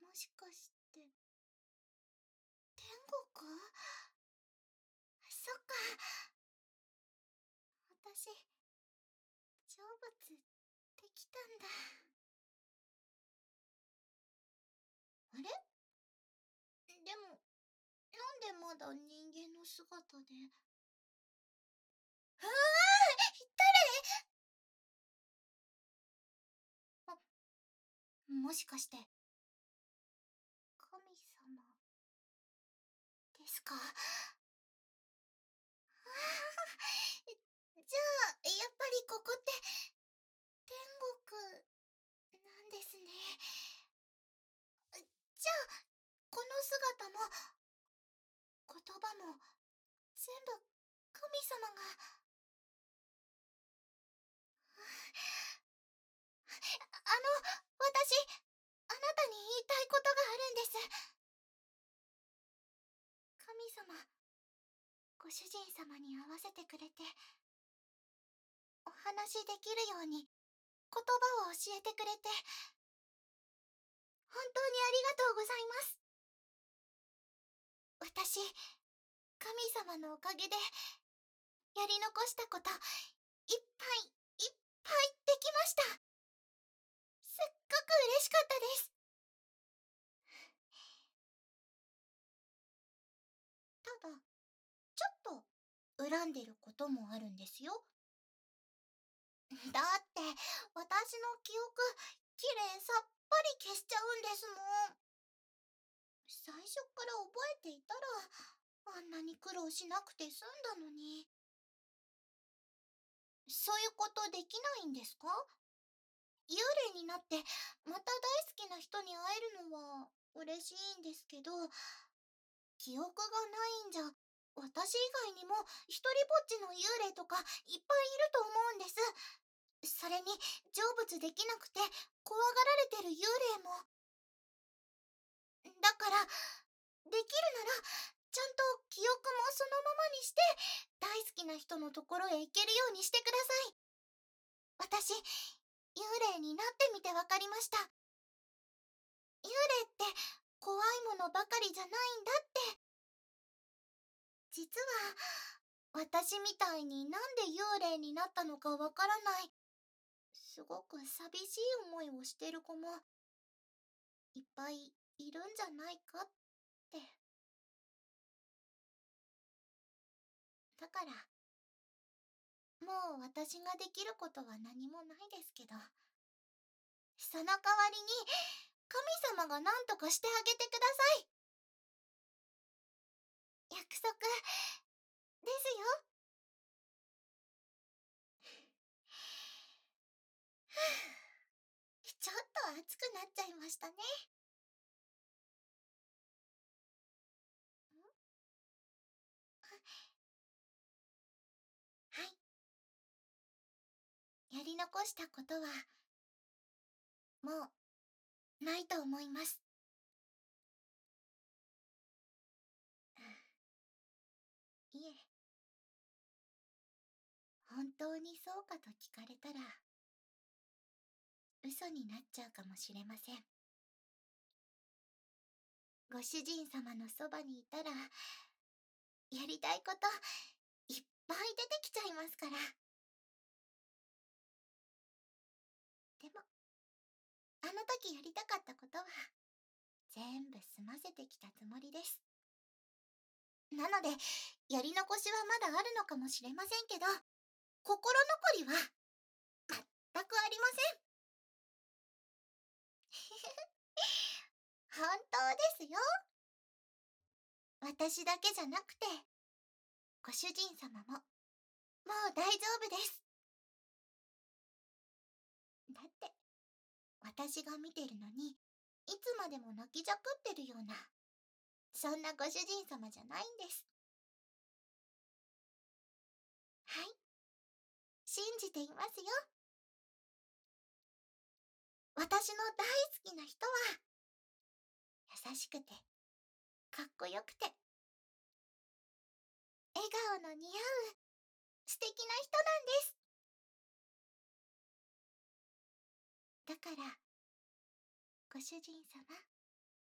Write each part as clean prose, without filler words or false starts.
もしかして、天国？そっか。私、成仏できたんだ。あれ？でも、なんでまだ人間の姿で。うわー！誰？もしかして、神様ですか？じゃあ、やっぱりここって、天国、なんですね。じゃあ、この姿も、言葉も、全部、神様が。私、あなたに言いたいことがあるんです。神様、ご主人様に合わせてくれて、お話しできるように、言葉を教えてくれて、本当にありがとうございます。私、神様のおかげで、やり残したこと、いっぱいいっぱいできました。すっごく嬉しかったです。ただ、ちょっと恨んでることもあるんですよ。だって、私の記憶、きれいさっぱり消しちゃうんですもん。最初から覚えていたら、あんなに苦労しなくて済んだのに。そういうことできないんですか？幽霊になって、また大好きな人に会えるのは嬉しいんですけど、記憶がないんじゃ、私以外にも一人ぼっちの幽霊とかいっぱいいると思うんです。それに、成仏できなくて怖がられてる幽霊も。だから、できるなら、ちゃんと記憶もそのままにして、大好きな人のところへ行けるようにしてください。私、幽霊になってみてわかりました。幽霊って怖いものばかりじゃないんだって。実は、私みたいになんで幽霊になったのかわからない、すごく寂しい思いをしてる子も、いっぱいいるんじゃないかって。だから、もう私ができることは何もないですけど、その代わりに、神様が何とかしてあげてください。約束ですよ。ちょっと熱くなっちゃいましたね。はい。やり残したことは、もう、ないと思います。いえ、本当にそうかと聞かれたら、嘘になっちゃうかもしれません。ご主人様のそばにいたら、やりたいこと、いっぱい出てきちゃいますから。でも、あの時やりたかったことは、全部済ませてきたつもりです。なので、やり残しはまだあるのかもしれませんけど、心残りは、全くありません。本当ですよ。私だけじゃなくて、ご主人様も、もう大丈夫です。だって、私が見てるのに、いつまでも泣きじゃくってるような、そんなご主人様じゃないんです。はい、信じていますよ。私の大好きな人は、優しくて、かっこよくて、笑顔の似合う、素敵な人なんです。だから、ご主人様、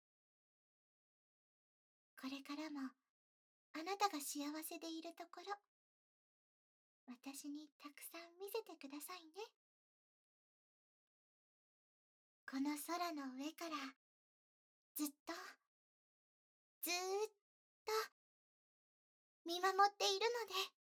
これからもあなたが幸せでいるところ、私にたくさん見せてくださいね。この空の上からずっと、ずーっと見守っているので。